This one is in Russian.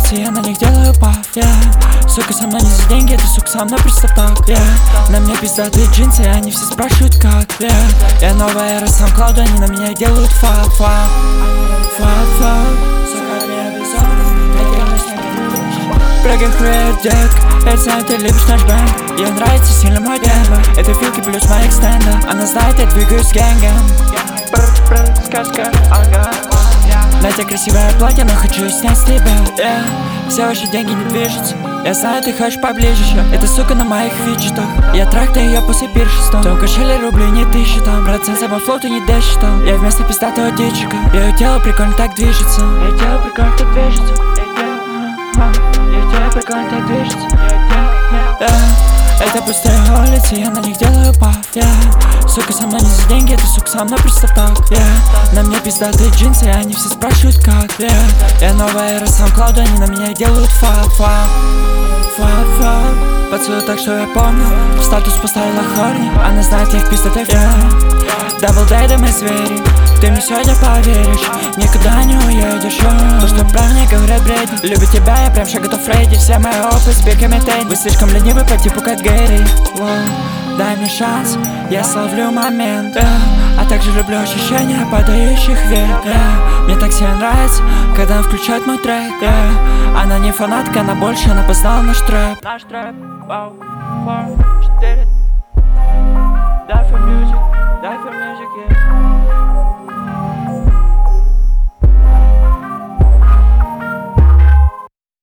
улице, я на них делаю паф, Сука со мной не за деньги, это сука со мной просто так, На мне пиздатые джинсы, они все спрашивают как, Я новая эра SoundCloud, они на меня делают фак. Сука, я безумный, я делаю снег. Прыгай хует дек, я знаю, ты любишь наш бэнд. Ей нравится сильно мой темп, это филки плюс моя экстенда. Она знает, я двигаюсь с гэнгом. Сказка, ага. На тебе красивое платье, но хочу снять с тебя, Все ваши деньги не движутся. Я знаю, ты хочешь поближе, это сука на моих фиджетах. Я тракну ее после пиршества. В том кошеле рублей не 1000 там. Процент за мой флот и не дальше там. Я вместо пиздатого дичика. Ее тело прикольно так движется. Ее тело прикольно так движется. Ее тело прикольно так движется. Это пустые улицы, я на них делаю паф, Сука со мной не за деньги, это сука со мной просто так, На мне пиздатые джинсы, они все спрашивают как, Я новая эра SoundCloud, они на меня делают фак. Поцелуй так, что я помню. В статус поставила хорни, она знает, я в пиздатых, Даблдейды мы звери. Ты мне сегодня поверишь, никуда не уедешь, То, что про мне говорят бредни. Любит тебя, я прям шаг готов Фредди. Все мои опыты с бирками тейн. Вы слишком ленивы по типу как Гэри. Дай мне шанс, я словлю момент, А также люблю ощущения падающих вверх, Мне так сильно нравится, когда она включает мой трек, Она не фанатка, она больше, она познала наш трэп. Наш трэп, вау, 4